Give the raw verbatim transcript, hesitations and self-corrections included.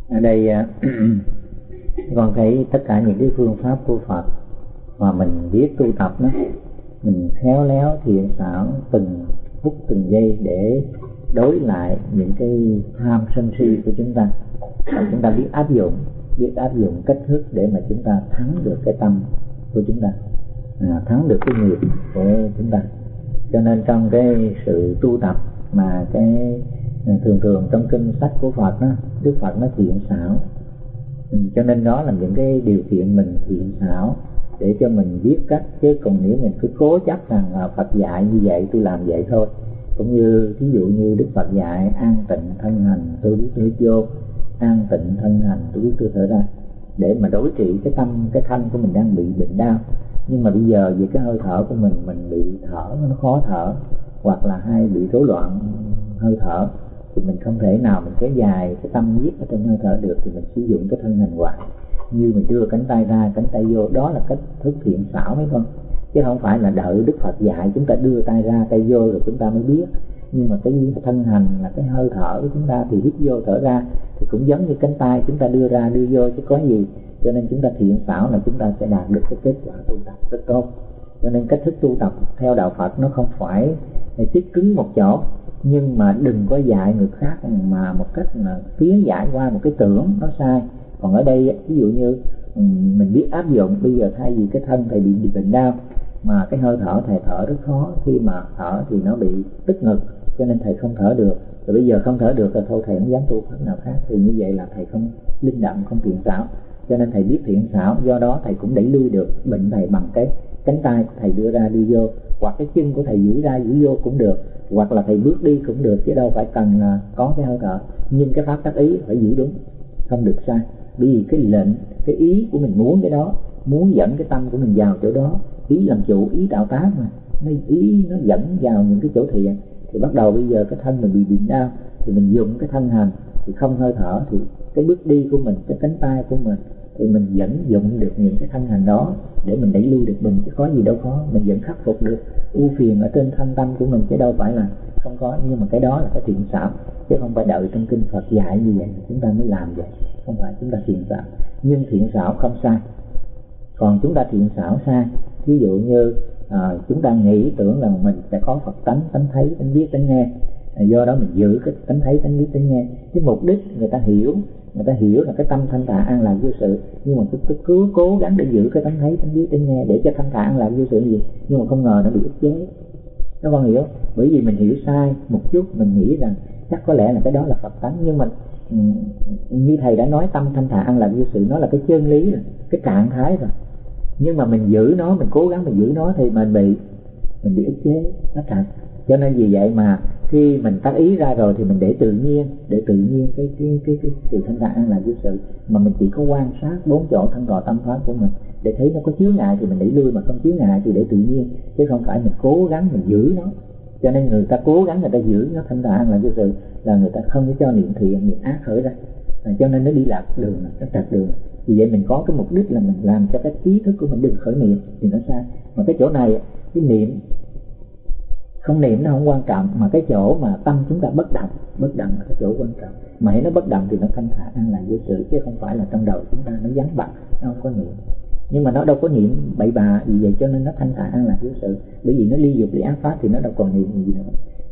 Ở đây con thấy tất cả những cái phương pháp của Phật mà mình biết tu tập đó, mình khéo léo thiện xảo từng phút từng giây để đối lại những cái tham sân si của chúng ta, và chúng ta biết áp dụng biết áp dụng cách thức để mà chúng ta thắng được cái tâm của chúng ta, à, thắng được cái nghiệp của chúng ta. Cho nên trong cái sự tu tập mà cái thường thường trong kinh sách của Phật đó, Đức Phật nó thiện xảo, cho nên đó là những cái điều kiện mình thiện xảo để cho mình biết cách. Chứ còn nếu mình cứ cố chấp rằng là Phật dạy như vậy tôi làm vậy thôi, cũng như ví dụ như Đức Phật dạy an tịnh thân hành tôi biết tôi hít vô, an tịnh thân hành tôi biết tôi thở ra, để mà đối trị cái tâm cái thân của mình đang bị bệnh đau. Nhưng mà bây giờ vì cái hơi thở của mình mình bị thở nó khó thở, hoặc là hay bị rối loạn hơi thở, thì mình không thể nào mình kéo dài cái tâm nhiếp ở trong hơi thở được, thì mình sử dụng cái thân hành hoại, như mình đưa cánh tay ra cánh tay vô. Đó là cách thức thiện xảo mấy con, chứ không phải là đợi Đức Phật dạy chúng ta đưa tay ra tay vô rồi chúng ta mới biết. Nhưng mà cái thân hành là cái hơi thở của chúng ta, thì hít vô thở ra thì cũng giống như cánh tay chúng ta đưa ra đưa vô chứ có gì. Cho nên chúng ta thiện xảo là chúng ta sẽ đạt được cái kết quả tu tập rất tốt. Cho nên cách thức tu tập theo đạo Phật nó không phải tiết cứng một chỗ, nhưng mà đừng có dạy người khác mà một cách là tiến giải qua một cái tưởng nó sai. Còn ở đây ví dụ như mình biết áp dụng, bây giờ thay vì cái thân thầy bị, bị bệnh đau mà cái hơi thở thầy thở rất khó, khi mà thở thì nó bị tức ngực, cho nên thầy không thở được. Rồi bây giờ không thở được là thôi thầy không dám tu pháp nào khác, thì như vậy là thầy không linh động, không thiện xảo. Cho nên thầy biết thiện xảo, do đó thầy cũng đẩy lui được bệnh thầy bằng cái cánh tay của thầy đưa ra đi vô, hoặc cái chân của thầy duỗi ra duỗi vô cũng được, hoặc là thầy bước đi cũng được, chứ đâu phải cần là có cái hơi thở. Nhưng cái pháp tác ý phải giữ đúng, không được sai. Bởi vì cái lệnh, cái ý của mình muốn cái đó, muốn dẫn cái tâm của mình vào chỗ đó, ý làm chủ, ý tạo tác mà, nó ý nó dẫn vào những cái chỗ thiện. Thì bắt đầu bây giờ cái thân mình bị bệnh đau, thì mình dùng cái thân hành, thì không hơi thở, thì cái bước đi của mình, cái cánh tay của mình, thì mình vẫn dụng được những cái thân hành đó để mình đẩy lui được mình, chứ có gì đâu khó. Mình vẫn khắc phục được ưu phiền ở trên thân tâm của mình, chứ đâu phải là không có. Nhưng mà cái đó là cái thiện xảo, chứ không phải đợi trong kinh Phật dạy như vậy chúng ta mới làm vậy. Không phải chúng ta thiện xảo, nhưng thiện xảo không sai. Còn chúng ta thiện xảo sai, ví dụ như à, chúng ta nghĩ tưởng là mình sẽ có Phật tánh, tánh thấy, tánh biết, tánh nghe, à, do đó mình giữ cái tánh thấy, tánh biết, tánh nghe. Cái mục đích người ta hiểu, người ta hiểu là cái tâm thanh thản an lạc vô sự, nhưng mà cứ, cứ, cứ cố gắng để giữ cái tánh thấy, tánh biết, tánh nghe để cho thanh thản an lạc vô sự gì, nhưng mà không ngờ nó bị ức chế. Các con hiểu? Bởi vì mình hiểu sai một chút, mình nghĩ rằng chắc có lẽ là cái đó là Phật tánh, nhưng mà như thầy đã nói, tâm thanh thản an lạc vô sự nó là cái chân lý rồi, cái trạng thái rồi. Nhưng mà mình giữ nó, mình cố gắng mình giữ nó thì mình bị mình bị ức chế nó thật. Cho nên vì vậy mà khi mình tác ý ra rồi thì mình để tự nhiên, để tự nhiên cái cái cái cái sự thanh thản an lạc vô sự, mà mình chỉ có quan sát bốn chỗ thân cò tâm pháp của mình, để thấy nó có chướng ngại thì mình đẩy lui, mà không chướng ngại thì để tự nhiên, chứ không phải mình cố gắng mình giữ nó. Cho nên người ta cố gắng người ta giữ nó thanh thản an lạc vô sự là người ta không có cho niệm thiện niệm ác khởi ra, à, cho nên nó đi lạc đường, nó trật đường. Vì vậy mình có cái mục đích là mình làm cho cái ý thức của mình đừng khởi niệm thì nó sai. Mà cái chỗ này cái niệm không niệm nó không quan trọng, mà cái chỗ mà tâm chúng ta bất động, bất động là cái chỗ quan trọng. Mà hãy nó bất động thì nó thanh thản an lạc vô sự, chứ không phải là trong đầu chúng ta nó vắng bặt, nó không có niệm. Nhưng mà nó đâu có niệm bậy bạ, vì vậy cho nên nó thanh thản an lạc vô sự. Bởi vì nó ly dục ly ác pháp thì nó đâu còn niệm gì nữa.